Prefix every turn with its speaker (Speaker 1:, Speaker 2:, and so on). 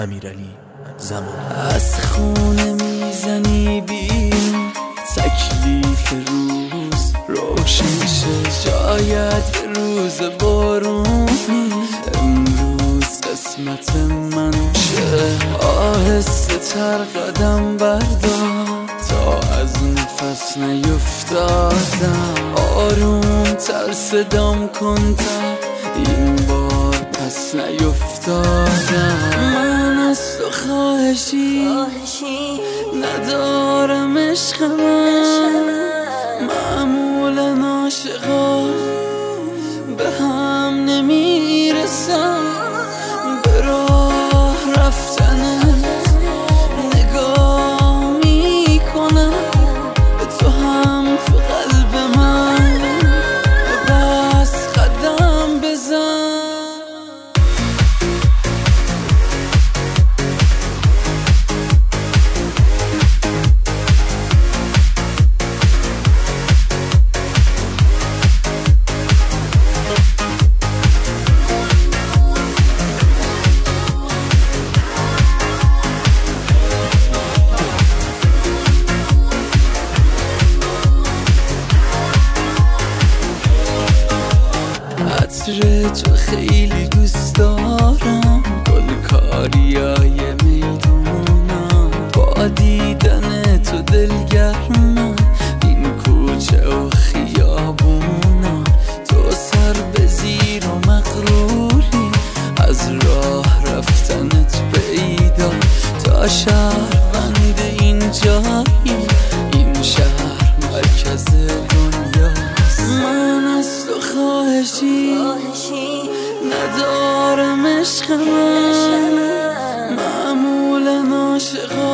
Speaker 1: امیرعلی زمانی.
Speaker 2: از خونه میزنی بیرون، تکلیف روز روشن شه، شاید یه روز بارونی امروز قسمت من شه. آهسته تر قدم بردار تا از نفس نیفتادم، آروم تر صدام کن تا این بار پس نیفتادم. من از تو خواهشی ندارم عشق من، معمولا عاشقا به هم نمیرسم، به راه رفتنت نگاه میکنم، تو هم تو قلب من بس قدم بزن. عطر تو خیلی دوست دارم، گل کاریای میدونم، با دیدن تو دلگرمم، این کوچه و خیابونم، تو سر به زیر و مغروری، از راه رفتنت پیدا، تا شهروند این جایی، این شهر مرکز دنیاست. من از تو خواهشی ندارم عشق من، معمولا عاشقا